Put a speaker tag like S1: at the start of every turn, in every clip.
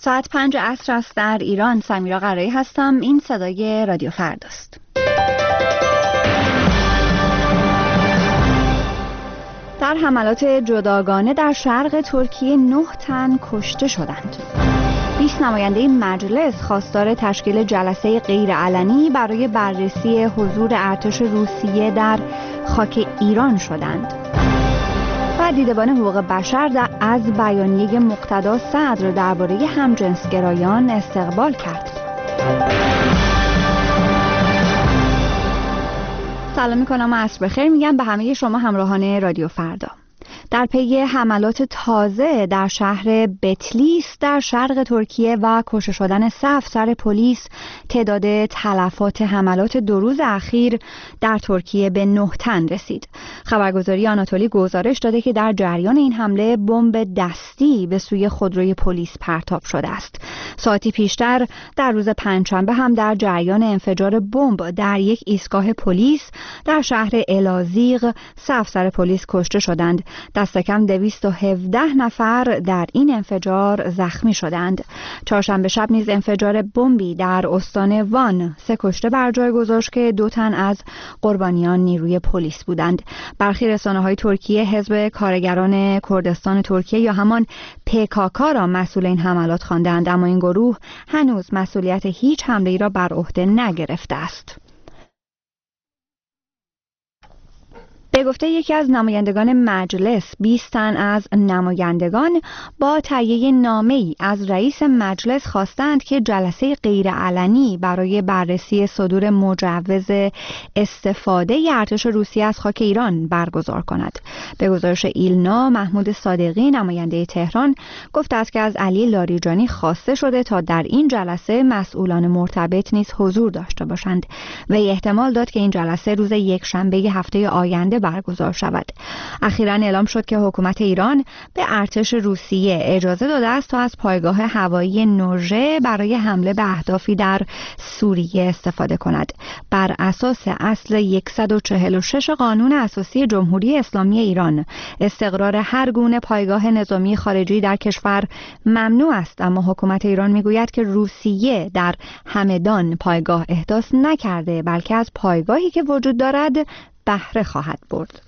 S1: ساعت 5 عصر است در ایران. سمیرا قرایی هستم. این صدای رادیو فرداست. در حملات جداگانه در شرق ترکیه 9 تن کشته شدند. 20 نماینده مجلس خواستار تشکیل جلسه غیرعلنی برای بررسی حضور ارتش روسیه در خاک ایران شدند. و دیدبان حقوق بشر از بیانیه مقتدا صدر درباره همجنسگرایان استقبال کرد. سلام میکنم و عصر بخیر میگم به همه شما همراهان رادیو فردا. در پی حملات تازه در شهر بتلیس در شرق ترکیه و کشته شدن 3 افسر پلیس، تعداد تلفات حملات 2 روز اخیر در ترکیه به 9 تن رسید. خبرگزاری آناتولی گزارش داده که در جریان این حمله بمب دستی به سوی خودروی پلیس پرتاب شده است. ساعتی پیشتر در روز پنجشنبه هم در جریان انفجار بمب در یک ایستگاه پلیس در شهر الازیق 3 افسر پلیس کشته شدند. دست کم 217 نفر در این انفجار زخمی شدند. چهارشنبه شب نیز انفجار بمبی در استان وان 3 کشته بر جای گذاشت که 2 تن از قربانیان نیروی پلیس بودند. برخی رسانه‌های ترکیه حزب کارگران کردستان ترکیه یا همان PKK را مسئول این حملات خواندند، اما این گروه هنوز مسئولیت هیچ حمله‌ای را بر عهده نگرفته است. به گفته یکی از نمایندگان مجلس، 20 تن از نمایندگان با تهیه نامه‌ای از رئیس مجلس خواستند که جلسه غیرعلنی برای بررسی صدور مجوز استفاده ارتش روسیه از خاک ایران برگزار کند. به گزارش ایلنا، محمود صادقی نماینده تهران گفته است که از علی لاریجانی خواسته شده تا در این جلسه مسئولان مرتبط نیز حضور داشته باشند و احتمال داد که این جلسه روز یکشنبه هفته آینده برگزار شود. اخیراً اعلام شد که حکومت ایران به ارتش روسیه اجازه داده است تا از پایگاه هوایی نوژه برای حمله به اهدافی در سوریه استفاده کند. بر اساس اصل 146 قانون اساسی جمهوری اسلامی ایران، استقرار هر گونه پایگاه نظامی خارجی در کشور ممنوع است، اما حکومت ایران میگوید که روسیه در همدان پایگاه احداث نکرده، بلکه از پایگاهی که وجود دارد بهره خواهد برد.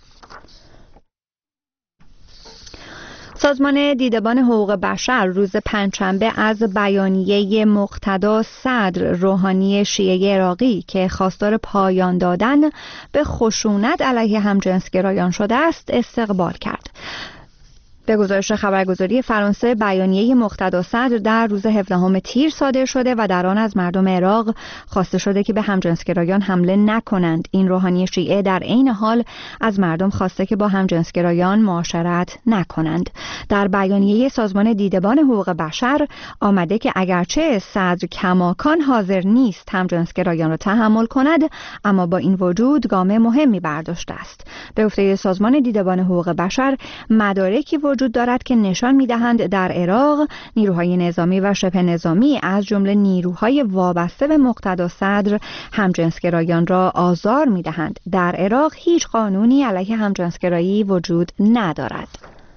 S1: سازمان دیدبان حقوق بشر روز پنجشنبه از بیانیه مقتدا صدر روحانی شیعه عراقی که خواستار پایان دادن به خشونت علیه همجنسگرایان شده است استقبال کرد. به گزارش خبرگزاری فرانسه، بیانیه مقتدا صدر در روز 17 تیر صادر شده و در آن از مردم عراق خواسته شده که به همجنسگرایان حمله نکنند. این روحانی شیعه در عین حال از مردم خواسته که با همجنسگرایان معاشرت نکنند. در بیانیه سازمان دیدبان حقوق بشر آمده که اگرچه صدر کماکان حاضر نیست همجنسگرایان را تحمل کند، اما با این وجود گام مهمی برداشته است. به گفته سازمان دیدبان حقوق بشر، مدارکی وجود دارد که نشان می‌دهند در عراق نیروهای نظامی و شبه نظامی از جمله نیروهای وابسته به مقتدا صدر همجنسگرایان را آزار می‌دهند. در عراق هیچ قانونی علیه همجنسگرایی وجود ندارد.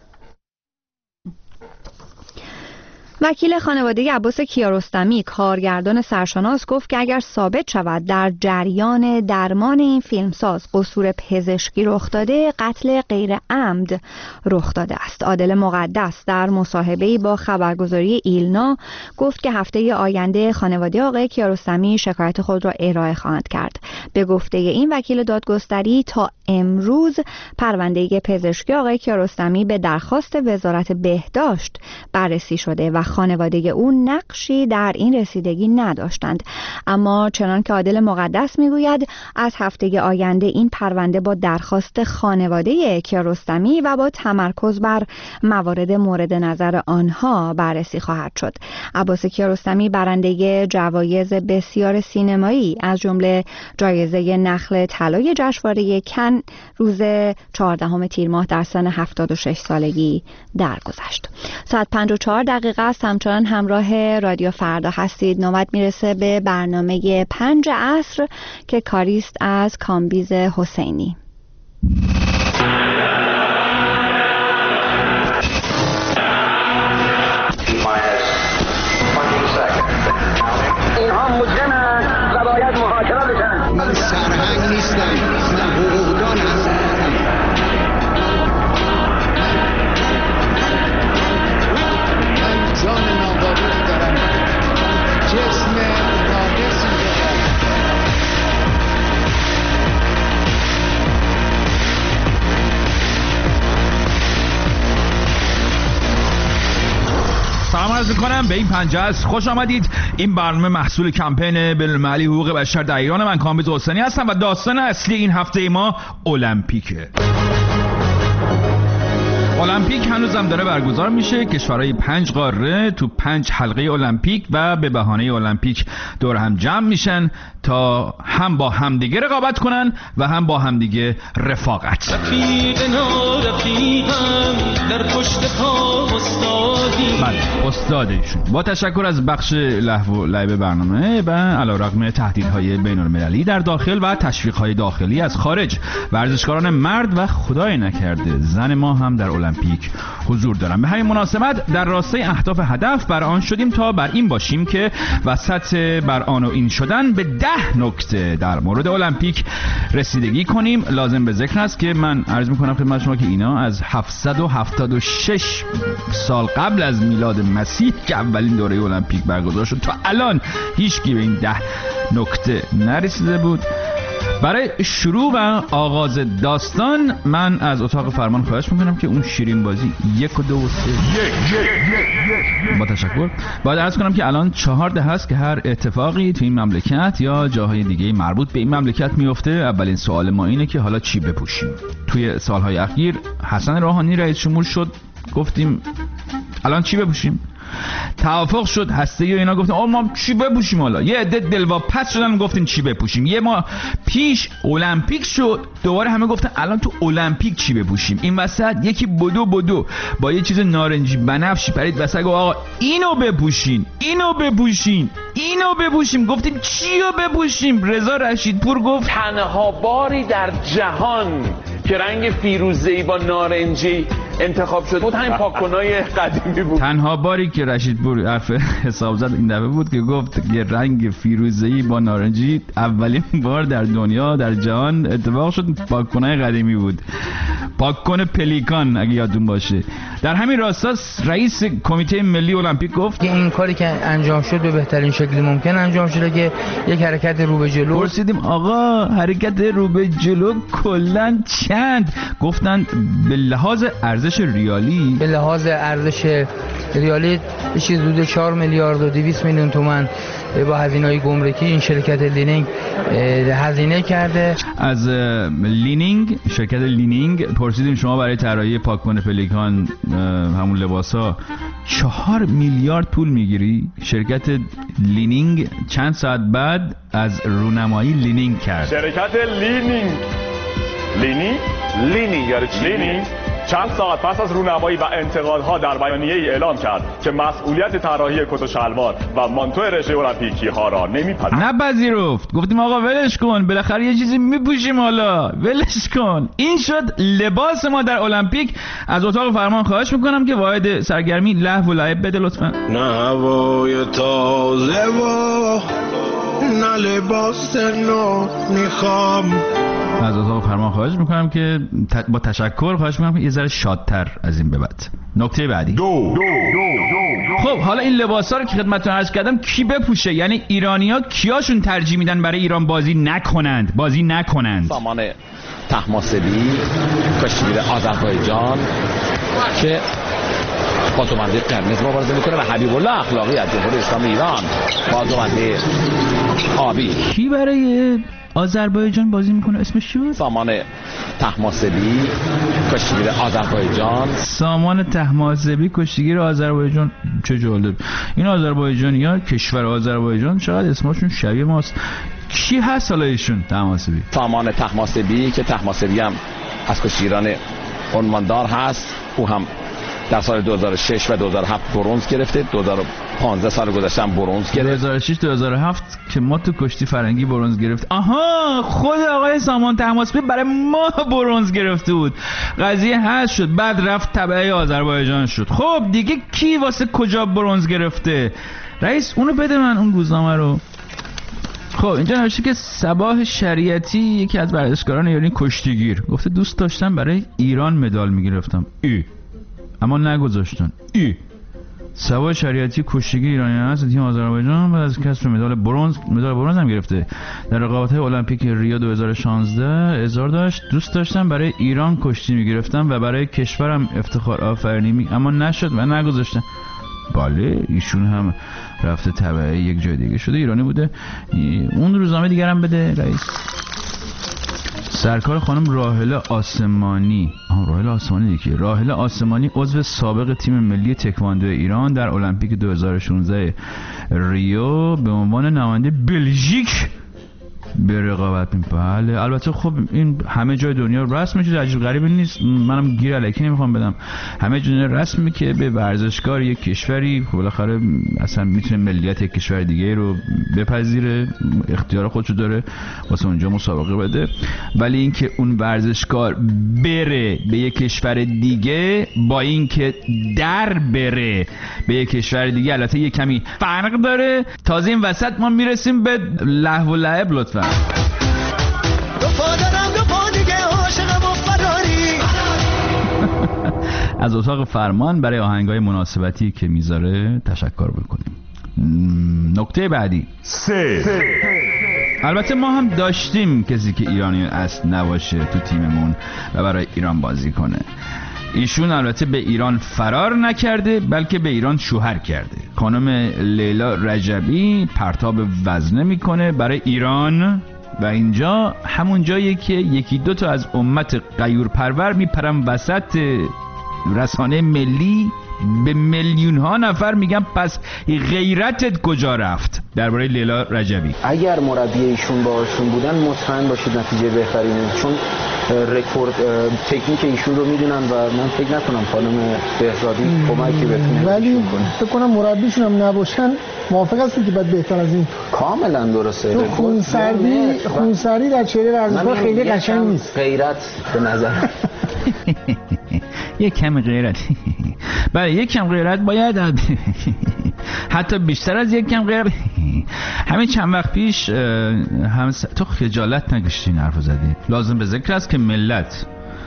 S1: وکیل خانواده عباس کیارستمی، کارگردان سرشناس، گفت که اگر ثابت شود در جریان درمان این فیلمساز قصور پزشکی رخ داده، قتل غیر عمد رخ داده است. عادل مقدس در مصاحبه‌ای با خبرگزاری ایلنا گفت که هفته آینده خانواده آقای کیارستمی شکایت خود را ارائه خواهند کرد. به گفته این وکیل دادگستری، تا امروز پرونده پزشکی آقای کیارستمی به درخواست وزارت بهداشت بررسی شده و خانواده او نقشی در این رسیدگی نداشتند. اما چنان که عادل مقدس میگوید، از هفته آینده این پرونده با درخواست خانواده کیارستمی و با تمرکز بر موارد مورد نظر آنها بررسی خواهد شد. عباس کیارستمی برنده جوایز بسیار سینمایی از جمله جایزه نخل طلای جشنواره کن روز 14 تیر ماه در سن 76 سالگی درگذشت. ساعت 5:04 است. همچنان همراه رادیو فردا هستید. نوبت میرسه به برنامه 5 عصر که کاریست از کامبیز حسینی.
S2: سلام عرض می‌کنم به این پنجه است. خوش آمدید. این برنامه محصول کمپین بین‌المللی حقوق بشر در ایران. من کامبیز حسینی هستم و داستان اصلی این هفته ما المپیکه. المپیک هنوزم داره برگزار میشه. کشورهای 5 قاره تو 5 حلقه المپیک و به بهانه المپیک دور هم جمع میشن تا هم با همدیگه رقابت کنن و هم با همدیگه رفاقت. من استادشون با تشکر از بخش لهو و لعب برنامه و علیرغم تهدیدهای بین‌المللی در داخل و تشویق‌های داخلی از خارج، ورزشکاران مرد و خدای نکرده زن ما هم در المپیک حضور دارن. به همین مناسبت در راستای اهداف هدف بر آن شدیم تا بر این باشیم که وسط بر آن و این شدن به 10 نکته در مورد المپیک رسیدگی کنیم. لازم به ذکر است که من عرض میکنم خدمت شما که اینا از 776 سال قبل از میلاد مسیح که اولین دوره المپیک برگزار شد تا الان هیچکی به این 10 نکته نرسیده بود. برای شروع و آغاز داستان من از اتاق فرمان خواهش میکنم که اون شیرین بازی 1 و 2 و 3 با تشکر. باید عرض کنم که الان 4 هست که هر اتفاقی تو این مملکت یا جاهای دیگه مربوط به این مملکت میفته، اولین سوال ما اینه که حالا چی بپوشیم. توی سالهای اخیر حسن روحانی رئیس جمهور شد، گفتیم الان چی بپوشیم. توافق شد هسته و اینا گفتن ما چی بپوشیم. حالا یه عده دلواپس شدن گفتین چی بپوشیم. یه ما پیش المپیک شد، دوباره همه گفتن الان تو المپیک چی بپوشیم. این وسط یکی بدو با یه چیز نارنجی بنفشی پرید وسط گفت آقا اینو بپوشین، اینو بپوشین، اینو بپوشیم. گفتیم چیو بپوشیم؟ رضا رشیدپور گفت
S3: تنها باری در جهان که رنگ فیروزه‌ای با نارنجی انتخاب شد بود همین پاک‌کنای قدیمی بود.
S2: تنها باری که رشیدپور حرف حساب زد این دفعه بود که گفت یه رنگ فیروزه‌ای با نارنجی اولین بار در دنیا در جهان اتفاق شد، پاک‌کنای قدیمی بود، پاک‌کن پلیکان اگه یادتون باشه. در همین راستا رئیس کمیته ملی المپیک گفت
S4: این کاری که انجام شد به بهترین شکل ممکن انجام شده که یک حرکت رو به جلو.
S2: پرسیدیم آقا حرکت رو به جلو کلاً چند؟ گفتن به لحاظ ارزش ریالی،
S4: به لحاظ ارزش ریالی چیز حدود 4 میلیارد و 200 میلیون تومان با هزینه‌های گمرکی این شرکت لینینگ هزینه کرده.
S2: از لینینگ، شرکت لینینگ پرسیدیم شما برای طراحی پاک‌کن پلیکان همون لباسا 4 میلیارد پول میگیری؟ شرکت لینینگ چند ساعت بعد از رونمایی لینینگ کرد.
S5: شرکت لینینگ یعنی لینینگ چند ساعت پس از رونمایی و انتقادها در بیانیه‌ای اعلام کرد که مسئولیت طراحی کت و شلوار و مانتو رژه المپیکی ها را
S2: نپذیرفت. گفتیم آقا ولش کن، بالاخره یه چیزی میپوشیم، حالا ولش کن. این شد لباس ما در المپیک. از اتاق فرمان خواهش میکنم که واحد سرگرمی لهو و لعب بده لطفا.
S6: نه هوای تازه و نه لباس نو میخوام.
S2: از اتاق فرمان خواهش میکنم که با تشکر خواهش میکنم که یه ذره شادتر از این به بعد. نکته بعدی. خب حالا این لباسا رو که خدمتتون عرض کردم کی بپوشه؟ یعنی ایرانی‌ها کیاشون ترجیح میدن برای ایران بازی نکنند؟
S3: سامان طهماسبی کشتیگیر آذربایجان که با دومنده قرمز مبارزه میکنه و حبیب الله اخلاقی از جمهوری اسلامی ایران با دومنده آبی.
S2: کی برای آذربایجان بازی میکنه؟ اسمش چی بود؟
S3: سامان طهماسبی کشتیگیر آذربایجان.
S2: سامان طهماسبی کشتیگیر آذربایجان. چه جالب. این آذربایجانی‌ها، کشور آذربایجان چقدر اسمشون شبیه ماست. کی هست حالا ایشون؟ طهماسبی.
S3: سامان طهماسبی که طهماسبی هم از کشتیگیران عنواندار هست. او هم در سال 2006 و 2007 برنز گرفته. 2015 سال گذشته هم برنز گرفت.
S2: 2006 2007 که ما تو کشتی فرنگی برنز گرفت. آها، خود آقای سامان طهماسبی برای ما برنز گرفته بود. قضیه حل شد، بعد رفت تبع آذربایجان شد. خب دیگه کی واسه کجا برنز گرفته؟ رئیس اونو بده من، اون روزنامه رو. خب اینجا نوشته که صباح شریعتی یکی از ورزشکاران ایرانی کشتیگیر گفته دوست داشتم برای ایران مدال میگرفتم. اما نگذاشتن. صباح شریعتی کشتیگیر ایرانی است، تیم آذربایجان بعد از کسب مدال برنز هم گرفته در رقابت‌های المپیک ریو 2016 اظهار داشت دوست داشتم برای ایران کشتی میگرفتم و برای کشورم افتخار آفرینی اما نشد و نگذاشتن. بله ایشون هم رفته تبعه یک جای دیگه شده، ایرانی بوده. اون روزنامه دیگر هم بده رئیس. سرکار خانم راحله آسمانی، راحله آسمانی عضو سابق تیم ملی تکواندو ایران در المپیک 2016 ریو به عنوان نماینده بلژیک به رقابت بله. البته خب این همه جای دنیا رسم میشه، عجیب غریبی نیست، منم گیر الکی نمیخوام بدم. همه جای دنیا رسم میشه که به ورزشکار یک کشوری خب بالاخره اصلا میتونه ملیت یک کشور دیگه رو بپذیره، اختیار خودشو داره واسه اونجا مسابقه بده. ولی اینکه اون ورزشکار بره به یک کشور دیگه با اینکه بره به یک کشور دیگه البته یه کمی فرق داره. تازه این وسط ما میرسیم به لهو و لعب. لطفا از اتاق فرمان برای آهنگای مناسبتی که میذاره تشکر بکنیم. نکته بعدی
S5: 3.
S2: البته ما هم داشتیم کسی که ایرانی اصل نباشه تو تیممون و برای ایران بازی کنه. ایشون البته به ایران فرار نکرده بلکه به ایران شوهر کرده. خانم لیلا رجبی پرتاب وزنه میکنه برای ایران و اینجا همون جاییه که یکی دو تا از امت غیور پرور میپرن وسط رسانه ملی، به میلیون ها نفر میگن پس غیرتت کجا رفت. درباره لیلا رجبی
S7: اگر مربی ایشون باهاشون بودن مطمئن باشید نتیجه بهتری میاد، چون رکورد تکنیک ایشون رو میدونن و من فکر نکنم خانم بهزادی کمکی بتونه.
S8: ولی فکر کنم مربیشون هم نباشن موافق هستی که باید بهتر از این.
S7: کاملا درسته.
S8: تو خونسردی در چهره ورزشکار خیلی قشنگ نیست.
S7: غیرت به نظر
S2: یک کم غیرت بله یک کم غیرت باید حتی بیشتر از یک کم غیرت. همین چند وقت پیش تو خجالت نکشید این حرفو زدی. لازم به ذکر است که ملت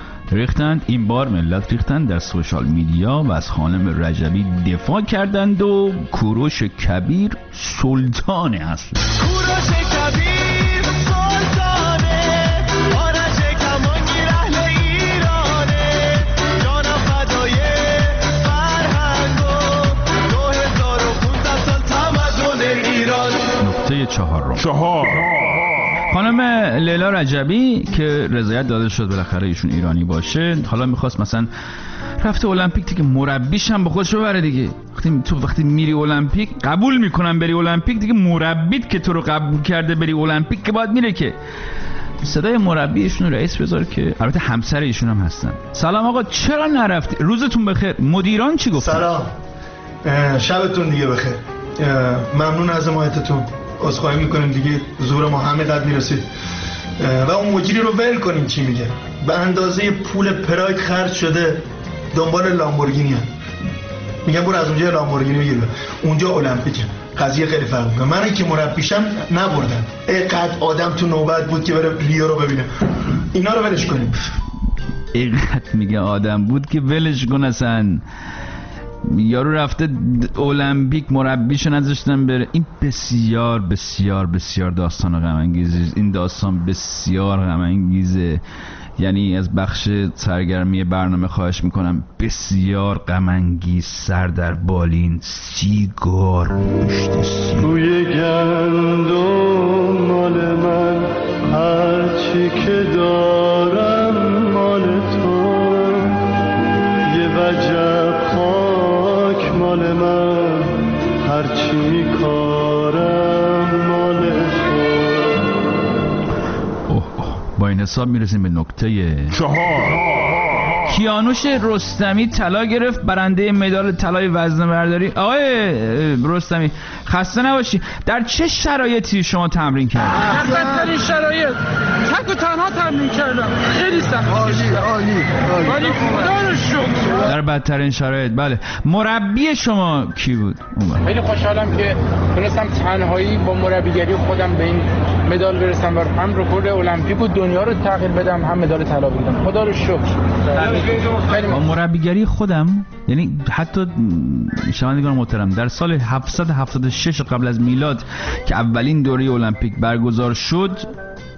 S2: ریختند در سوشال میدیا و از خانم رجبی دفاع کردند و کوروش کبیر سلطان اصل. کوروش کبیر سلطانه، آرش کمانگیر اهل ایرانه، جانم فدای فرهنگ و 2500 سال تمدن ایران. نکته 4 خانم لیلا رجبی که رضایت داده شد بالاخره ایشون ایرانی باشه، حالا میخواست مثلا رفته المپیک دیگه مربیش هم به خودش ببره دیگه. وقتی میری المپیک قبول میکنن بری المپیک دیگه، مربیت که تو رو قبول کرده بری المپیک که باید میره که. صدای مربی ایشون رئیس بذار که البته همسر ایشون هم هستن. سلام آقا چرا نرفتی؟ روزتون بخیر. مدیران چی گفتن؟
S9: سلام، شبتون دیگه بخیر. ممنون از حمایتتون. عذرخواهی میکنیم دیگه زور ما همه قد میرسید و اون مجری رو ول کنیم. چی میگه؟ به اندازه پول پراید خرج شده دنبال لامبورگینی. میگم برو از اونجا لامبورگینی بگیر، اونجا المپیکه. قضیه خیلی فرق میکنه. من که مربیشم نبردن. اینقدر آدم تو نوبت بود که بره لیو رو ببینه. اینا رو ولش کنیم.
S2: اینقدر میگه آدم بود که ولش کن. اصلا یارو رفته المپیک مربیشو نذاشتن بره. این بسیار بسیار بسیار داستان غم انگیزه. این داستان بسیار غم انگیزه. یعنی از بخش سرگرمی برنامه خواهش میکنم بسیار غم انگیز. سر در بالین، سیگار پشت سیگار. توی گندم مال من، هرچی که دارم مال تو. یه وجب خاک مال من، هرچی میکارم مال تو. با این حساب میرسیم به نکته 4. کیانوش رستمی طلا گرفت، برنده مدال طلای وزنه‌برداری. آقای رستمی خسته نباشی. در چه شرایطی شما تمرین کردید؟
S10: بدترین شرایط، تک و تنها تمرین کردم. خیلی سخت. عالی خدا رو شکر.
S2: در بدترین شرایط. بله. مربی شما کی بود؟
S4: خیلی خوشحالم که تونستم تنهایی با مربیگری خودم به این مدال برسم و هم رکورد المپیک و دنیا رو تغییر بدم، هم مدال طلا بگیرم. خدا رو شکر.
S2: با مربیگری خودم، یعنی حتی شنوندگان محترم در سال 776 قبل از میلاد که اولین دوره المپیک برگزار شد،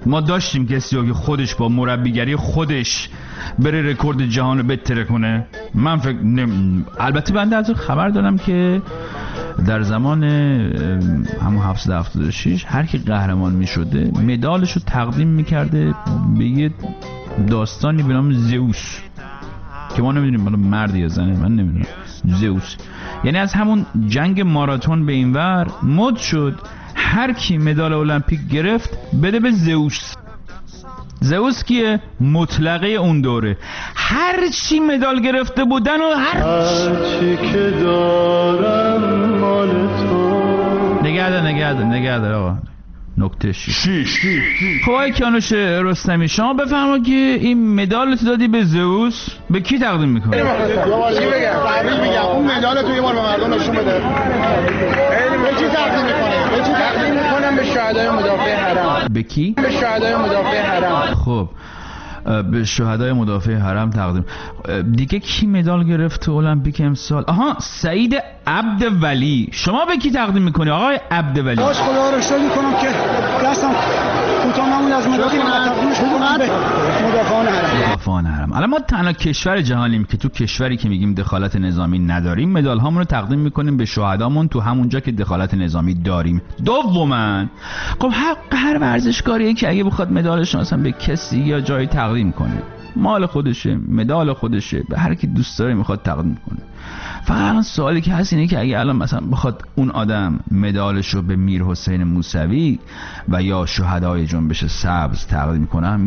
S2: ما داشتیم کسی که خودش با مربیگری خودش بره رکورد جهان رو بتره کنه؟ من فکر البته بنده از خبر دارم که در زمان همون 776 هر کی قهرمان می شده مدالش رو تقدیم می کرده به یه داستانی به نام زئوس که ما نمیدونیم بالا مرد یا زنه، من نمیدونم. زئوس یعنی از همون جنگ ماراتون به این ور مد شد هر کی مدال المپیک گرفت بده به زئوس. زئوس کیه؟ مطلقه اون دوره. هر چی مدال گرفته بودن و هر چی که دارم مال تو. نگه دار آقا. نکته 6. خب آقای کیانوش رستمی شما بفرما که این مدال تو دادی به زئوس به کی تقدیم میکنی؟
S11: چی بگم؟ اون مدال تو یه بار به مردم نشون بده. به کی تقدیم میکنم؟ به شهدای مدافع حرم.
S2: به کی؟
S11: به شهدای مدافع حرم.
S2: خب به شهدای مدافع حرم تقدیم. دیگه کی مدال گرفت تو المپیک امسال؟ آها، سعید عبدولی. شما به کی تقدیم میکنی آقای عبدولی؟
S12: باش خدا رو شکر میکنم که دستم کوتاه نمون از مدالی من تقدیمش میکنم به
S2: مدافعان حرم. الان ما تنها کشور جهانیم که تو کشوری که میگیم دخالت نظامی نداریم مدال هامون رو تقدیم میکنیم به شهدامون تو همونجا که دخالت نظامی داریم. دوما خب حق هر ورزشکاریه که اگه بخواد مدالش مثلا به کسی یا جایی تقدیم کنه، مال خودشه، مدال خودشه، به هر کی دوست داره میخواد تقدیم کنه. فقط سوالی که هست اینه که اگه الان مثلا بخواد اون آدم مدالش رو به میر حسین موسوی و یا شهدای جنبش سبز تقدیم کنه،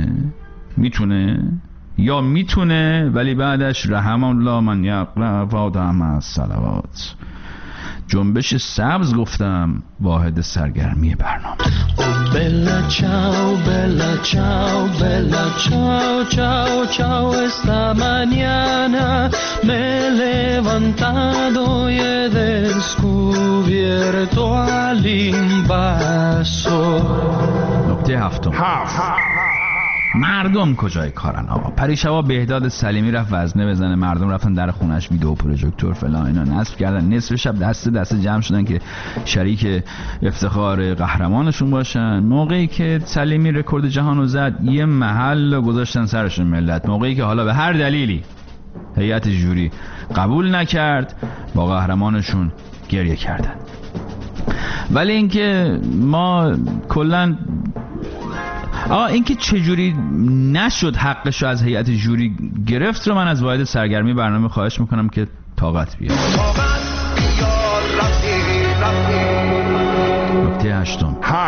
S2: میتونه ولی بعدش رحم الله من یقرأ فاطمه الصلوات. جنبش سبز گفتم واحد سرگرمی برنامه.
S13: Bella ciao, bella ciao, esta mañana me he levantado y he descubierto al invaso.
S2: نکته 7. مردم کجای کارن آقا؟ پریشبا بهداد سلیمی رفت وزنه بزنه، مردم رفتن در خونش ویدیو پروژکتور فلان اینا نصب کردن، نصف شب دست جمع شدن که شریک افتخار قهرمانشون باشن. موقعی که سلیمی رکورد جهانو زد یه محل گذاشتن سرشون ملت. موقعی که حالا به هر دلیلی هیئت جوری قبول نکرد با قهرمانشون گریه کردن. ولی اینکه ما کلاً اینکه چجوری نشد حقشو از هیئت جوری گرفت رو من از واحد سرگرمی برنامه خواهش میکنم که طاقت بیاره. نکته 8.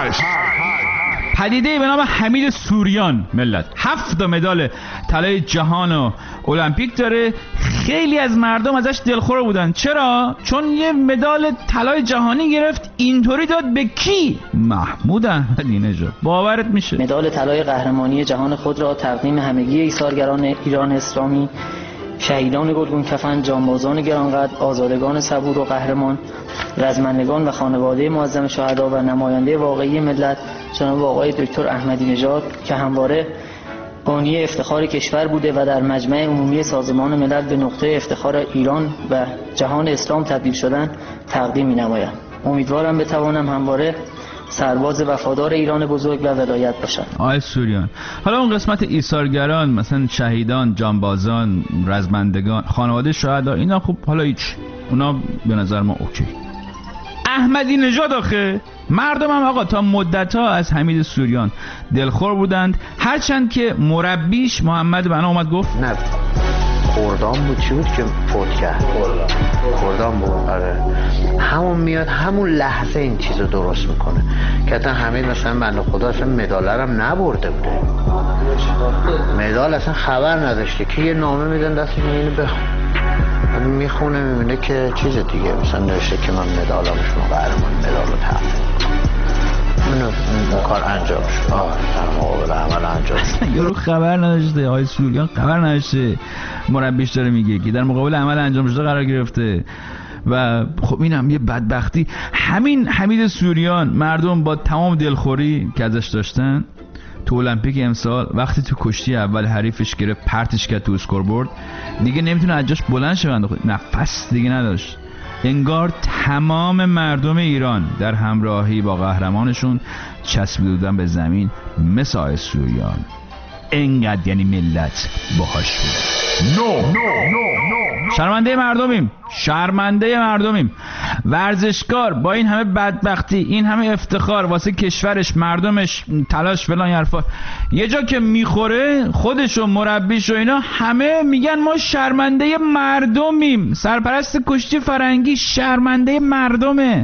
S2: پدیده به نام حمید سوریان ملت 7 مدال طلای جهان و المپیک داره. خیلی از مردم ازش دلخور بودن. چرا؟ چون یه مدال طلای جهانی گرفت. اینطوری داد به کی؟ محمود احمدی نژاد. باورت میشه؟
S14: مدال طلای قهرمانی جهان خود را تقدیم همگی ایثارگران ایران اسلامی، شهیدان گلگون کفن، جانبازان گرانقدر، آزادگان صبور و قهرمان، رزمندگان و خانواده معظم شهدا و نماینده واقعی ملت جناب آقای دکتر احمدی نژاد که همواره بانی افتخار کشور بوده و در مجمع عمومی سازمان ملل به نقطه افتخار ایران و جهان اسلام تبدیل شدن تقدیم می‌نمایم. امیدوارم بتوانم همواره سرباز وفادار ایران بزرگ و ولایت باشم.
S2: آقای سوریان، حالا اون قسمت ایثارگران مثلا شهیدان، جانبازان، رزمندگان، خانواده شهدا اینا خب حالا هیچ، اونا به نظر ما اوکی. احمدی نژاد آخه مردم هم آقا تا مدت‌ها از حمید سوریان دلخور بودند، هرچند که مربیش محمد بنا اومد گفت
S15: نه خوردان بود، چی بود که فوت کرد؟ خوردان بود. آره همون میاد همون لحظه این چیزو درست میکنه که حتی حمید مثلا بنده خدا اصلا مدالرم نبرده بوده، مدال اصلا خبر نداشته که یه نامه میدن دستش اینو بخون، میخونه میبینه که چیز دیگه مثلا نوشته که من مدالم شما قهرمان مدالو تقدیم اون کار انجام شد. در مقابل عمل انجام شد.
S2: یارو خبر نداشته، آقای سوریان خبر نداشته، مربیش داره میگه که در مقابل عمل انجام شده قرار گرفته. و خب اینم یه بدبختی. همین حمید سوریان مردم با تمام دلخوری که ازش داشتن تو المپیک امسال وقتی تو کشتی اول حریفش گرفت پرتش کرد تو اسکوربورد، دیگه نمیتونه از جاش بلند شه، نفس دیگه نداشت. انگار تمام مردم ایران در همراهی با قهرمانشون چسبیده بودن به زمین مثل آقای سوریان. انقدر یعنی ملت باهاش بود. شرمنده مردمیم. ورزشکار با این همه بدبختی، این همه افتخار واسه کشورش، مردمش، تلاش فلان حرفا، یه جا که میخوره خودش و مربیش و اینا همه میگن ما شرمنده مردمیم. سرپرست کشتی فرنگی شرمنده مردمه.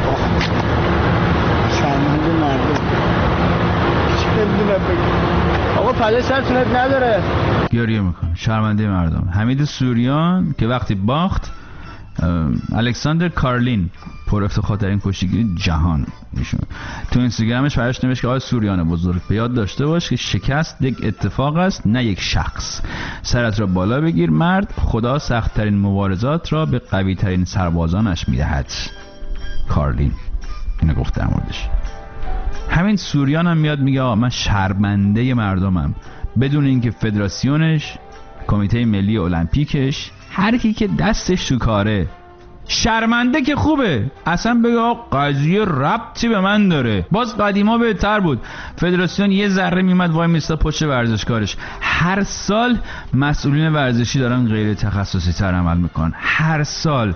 S12: شرمنده مردم چه نمیدونم بگم. آقا فدای سرتونت نداره.
S2: گریه میکنه. شرمنده مردم. حمید سوریان که وقتی باخت، الکساندر کارلین پر افتخارترین کشتیگیر جهان، ایشون تو اینستاگرامش براش نوشت که آقای سوریان بزرگ، به یاد داشته باش که شکست یک اتفاق است نه یک شخص. سرت را بالا بگیر مرد، خدا سخت‌ترین مبارزات را به قوی‌ترین سربازانش میدهد. کارلین اینو گفت در موردش. همین سوریان هم میاد میگه آقا من شرمنده مردمم، بدون اینکه فدراسیونش، کمیته ملی المپیکش، هر کی که دستش تو کاره. شرمنده که خوبه، اصلا بگه آقا قضیه ربطی به من داره. باز قدیما بهتر بود، فدراسیون یه ذره میمد وای میستا پشت ورزشکارش. هر سال مسئولین ورزشی دارن غیر تخصصی تر عمل میکنن. هر سال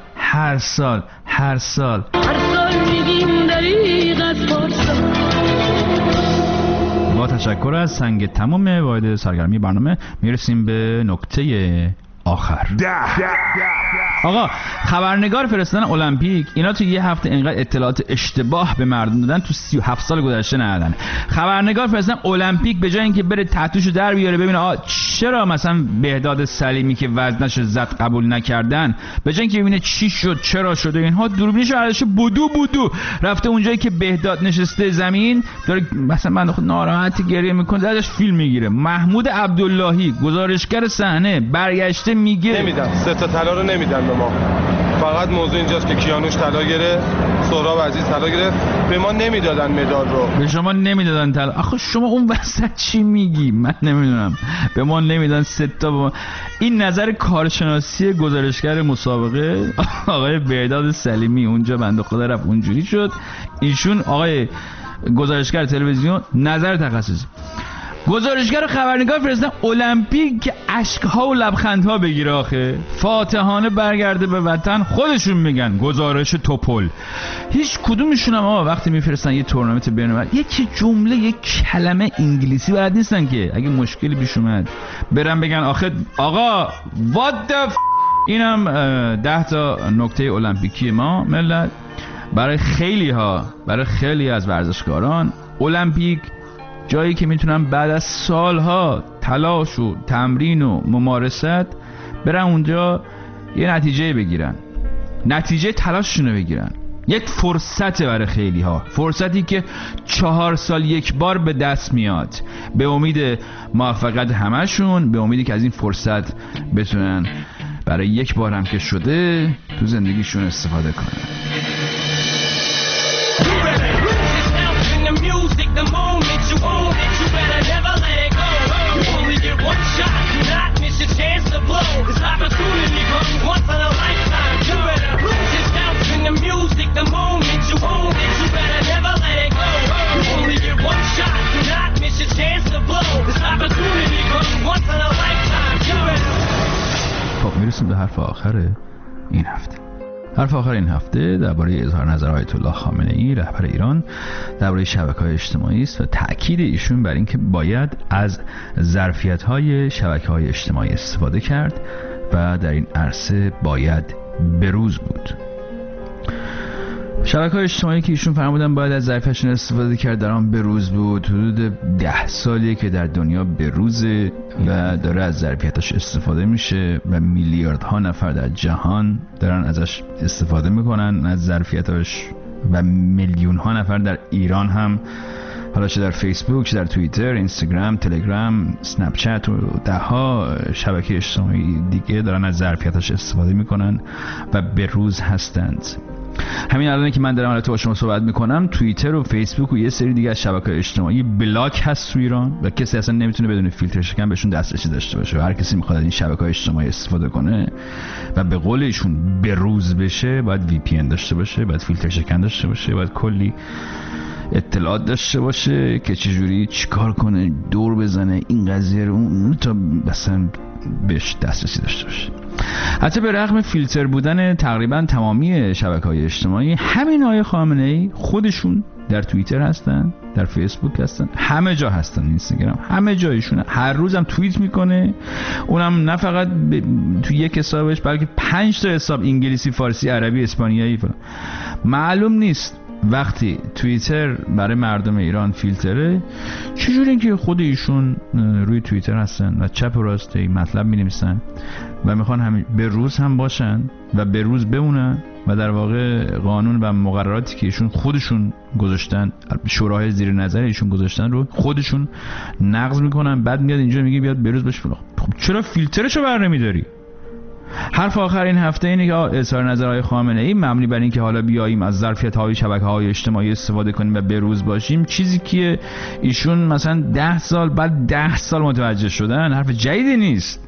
S2: میگیم دریغ از پارسال. با تشکر از سنگ تمام واحد سرگرمی برنامه میرسیم به نکته آخر. آقا خبرنگار فرستادن المپیک، اینا تو یه هفته اینقدر اطلاعات اشتباه به مردم دادن تو 37 سال گذشته ندادن. خبرنگار فرستادن المپیک به جای اینکه بره تحتوشو در بیاره ببینه چرا مثلا بهداد سلیمی که وزنش زد قبول نکردن، به جای اینکه ببینه چی شد چرا شده اینها، دوربینش ارزش بودو رفته اونجایی که بهداد نشسته زمین داره مثلا من خود ناراحت گریه میکنه، ازش فیلم میگیره. محمود عبداللهی گزارشگر صحنه برگشته میگه
S16: نمیدن، 3 تا طلا رو نمیدن به ما. فقط موضوع اینجاست که کیانوش طلا گرفت، سهراب عزیز طلا گرفت، به ما نمیدادن مدال رو.
S2: به شما نمیدادن طلا. آخه شما اون وسط چی میگی؟ من نمیدونم. به ما نمیدادن 3 تا. به ما این نظر کارشناسی گزارشگر مسابقه آقای بهداد سلیمی اونجا بنده خدا رفت اونجوری شد. ایشون آقای گزارشگر تلویزیون نظر تخصصی گزارشگر خبرنگار فرستادن المپیک که اشک‌ها و لبخندها بگیره. آخه فاتحانه برگرده به وطن. خودشون میگن گزارش توپل. هیچ کدومشون هم وقتی میفرستن یه تورنمنت بین‌المللی یک جمله یک کلمه انگلیسی بلد نیستن که اگه مشکلی پیش اومد برن بگن آقا what the اینم 10 تا نکته المپیکی ما ملت. برای خیلی از ورزشکاران المپیک جایی که میتونن بعد از سالها تلاش و تمرین و ممارست برن اونجا یه نتیجه بگیرن، نتیجه تلاششونو بگیرن. یک فرصته برای خیلی ها، فرصتی که 4 سال یک بار به دست میاد، به امید موفقیت همشون، به امیدی که از این فرصت بتونن برای یک بار هم که شده تو زندگیشون استفاده کنن. میرسیم به حرف آخر این هفته. حرف آخر این هفته درباره اظهار نظر آیت الله خامنه ای رهبر ایران درباره شبکه‌های اجتماعی است و تأکید ایشون بر اینکه باید از ظرفیت‌های شبکه‌های اجتماعی استفاده کرد و در این عرصه باید بروز بود. شبکه‌های اجتماعی که ایشون فرمودن باید از ظرفیتشون استفاده کرد در آن بروز بود. حدود 10 سالیه که در دنیا بروزه و داره از ظرفیتش استفاده میشه و میلیاردها نفر در جهان دارن ازش استفاده میکنن از ظرفیتش و میلیون‌ها نفر در ایران هم، حالا چه در فیسبوک، چه در توییتر، اینستاگرام، تلگرام، اسنپ چت و 10 شبکه اجتماعی دیگه دارن از ظرفیتش استفاده میکنن و بروز هستند. همین الان که من دارم الان با شما صحبت میکنم، توییتر و فیسبوک و یه سری دیگه از شبکه‌های اجتماعی بلاک هست تو ایران و کسی اصلا نمیتونه بدون فیلتر شکن بهشون دسترسی داشته باشه و هر کسی میخواد از این شبکه‌های اجتماعی استفاده کنه و به قول ایشون بروز بشه باید VPN داشته باشه، باید فیلتر شکن داشته باشه، باید کلی اطلاعات داشته باشه که چجوری چیکار کنه، دور بزنه این قضیه رو اون تا مثلا بهش دسترسی داشته باشه. حتی به رغم فیلتر بودن تقریبا تمامی شبکه‌های اجتماعی، همین آقای خامنه‌ای خودشون در توییتر هستن، در فیسبوک هستن، همه جا هستن، اینستاگرام، همه جایشون. هر روزم توییت میکنه، اونم نه فقط تو یک حسابش بلکه 5 تا حساب، انگلیسی، فارسی، عربی، اسپانیایی فلان. معلوم نیست وقتی توییتر برای مردم ایران فیلتره، چجوری که خود ایشون روی توییتر هستن و چپ و راست این مطلب می‌نویسن و میخوان همین به روز هم باشن و به روز بمونن و در واقع قانون و مقرراتی که ایشون خودشون گذاشتن، شورای زیر نظر ایشون گذاشتن رو خودشون نقض میکنن. بعد میاد اینجا میگه بیاد به روز بشه. خب چرا فیلترشو بر نمیداری؟ حرف آخر این هفته اینه که اظهار نظرهای خامنه‌ای مبنی بر این که حالا بیاییم از ظرفیت‌های شبکه‌های اجتماعی استفاده کنیم و بروز باشیم، چیزی که ایشون مثلا 10 سال بعد 10 سال متوجه شدن، حرف جدیدی نیست.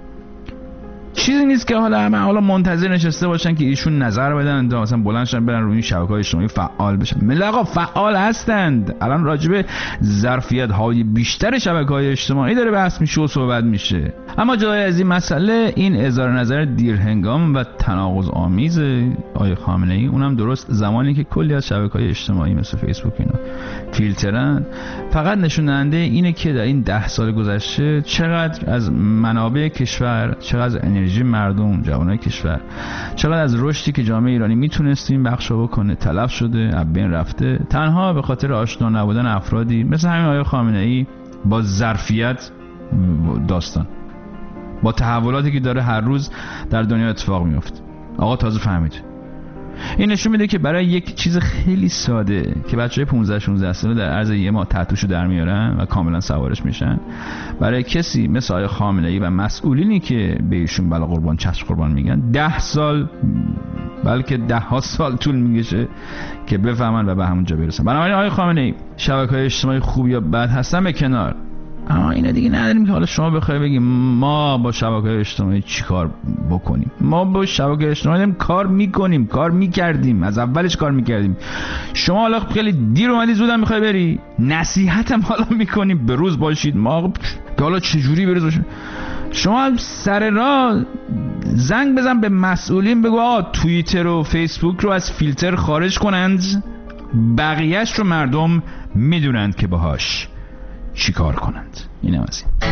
S2: چیزی نیست که حالا منتظر نشسته باشن که ایشون نظر بدن تا مثلا بلند شن برن روی این شبکه‌های اجتماعی فعال بشن. ملت آقا فعال هستند. الان راجب ظرفیت‌های بیشتر شبکه‌های اجتماعی داره بحث میشه و صحبت میشه. اما جای از این مسئله، این اظهار نظر دیرهنگام و تناقض آمیز آقای خامنه‌ای، اونم درست زمانی که کلی از شبکه‌های اجتماعی مثل فیسبوک اینا فیلترن، فقط نشون دهنده اینه که در این 10 سال گذشته چقدر از منابع کشور، چقدر انرژی مردم، جوانای کشور، چقدر از رشدی که جامعه ایرانی میتونست این بخشا بکنه تلف شده، از بین رفته، تنها به خاطر آشنا نبودن افرادی مثل همین آقای خامنه‌ای با ظرفیت داستان، با تحولاتی که داره هر روز در دنیا اتفاق میفته. آقا تازه فهمید. این نشون میده که برای یک چیز خیلی ساده که بچهای 15-16 ساله در عرض یه ماه تحتوشو در میارن و کاملا سوارش میشن، برای کسی مثل آقای خامنه‌ای و مسئولینی که به ایشون بلا قربان چشم قربان میگن 10 سال بلکه 10 سال طول میکشه که بفهمن و به همونجا برسن. بنابراین آقای خامنه‌ای، شبکه‌های اجتماعی خوب یا بد هستن به کنار، اما اینا دیگه نداریم که حالا شما بخوای بگیم ما با شبکه‌های اجتماعی چی کار بکنیم. ما با شبکه‌های اجتماعی کار میکنیم، کار میکردیم، از اولش کار میکردیم. شما حالا خیلی دیر اومدی زودم میخوای بری، نصیحتم حالا میکنیم به روز باشید. ما حالا چجوری به روز باشیم؟ شما سر راه زنگ بزن به مسئولین، بگو آقا توییتر و فیسبوک رو از فیلتر خارج کنند، بقیهش رو مردم میدونند که باهاش چی کار کنند. اینم از این.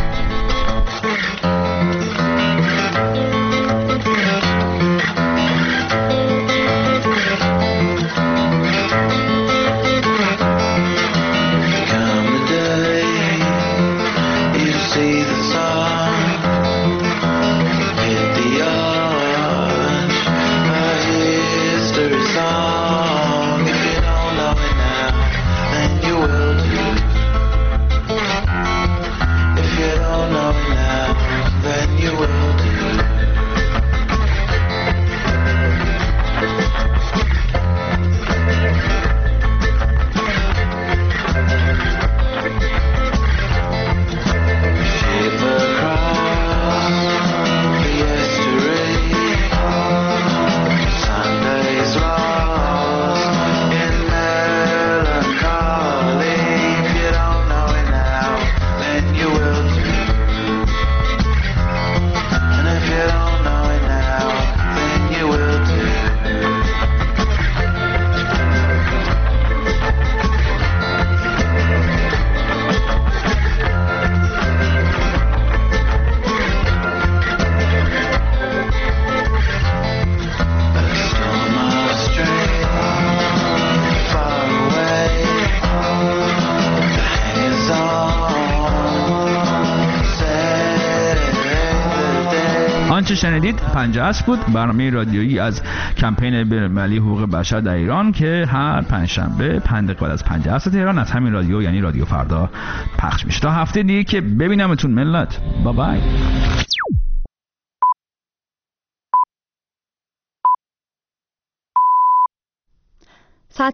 S2: آنچه شنیدید 50 است بود، برنامه رادیویی از کمپین بین‌المللی حقوق بشر در ایران که هر پنجشنبه 5 دقیقه از 50 است تهران از همین رادیو، یعنی رادیو فردا، پخش میشه. تا هفته دیگه که ببینمتون ملت. بای بای.